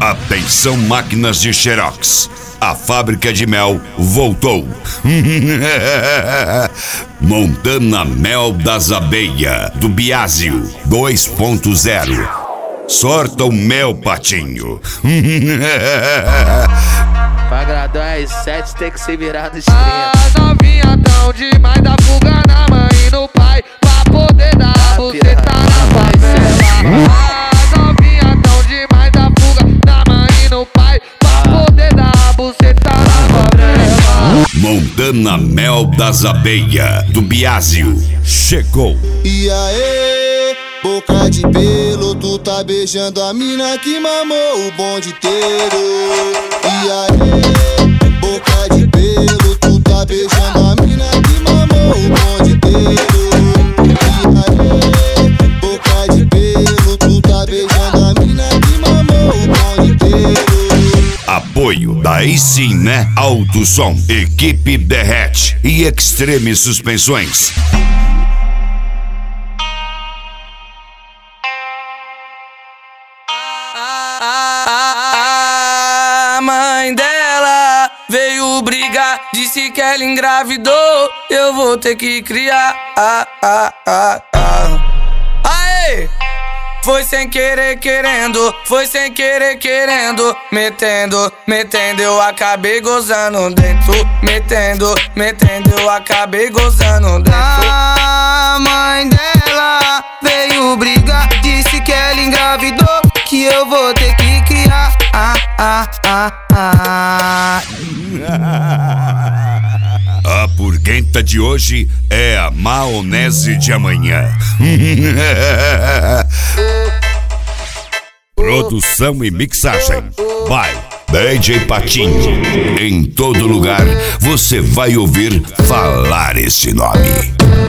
Atenção, máquinas de Xerox. A fábrica de mel voltou. Montando a mel das abelhas do Biásio 2.0. Sorta o mel, patinho. Pra agradar as 7 tem que ser virado estrela. As novinha tão demais, dá fuga na mãe e no pai, pra poder dar buceta na favela. As novinha tão demais, dá fuga na mãe e no pai, pra poder dar buceta na favela. Montando a mel das abelhas do Biásio chegou. E aí, boca de pelo, tu tá beijando a mina que mamou o bonde inteiro. E aí, boca de pelo, tu tá beijando a mina que mamou o bonde inteiro. E aí, boca de pelo, tu tá beijando a mina que mamou o bonde inteiro. Apoio daí sim, né? Alto Som, Equipe Derrete e Extreme Suspensões. A mãe dela veio brigar, disse que ela engravidou, eu vou ter que criar. Aê! Foi sem querer querendo, foi sem querer querendo, metendo, eu acabei gozando dentro, metendo, eu acabei gozando dentro. A mãe dela veio brigar, disse que ela engravidou, que eu vou ter que criar. A purguenta de hoje é a maionese de amanhã. Produção e mixagem by DJ Patinho. Em todo lugar você vai ouvir falar esse nome.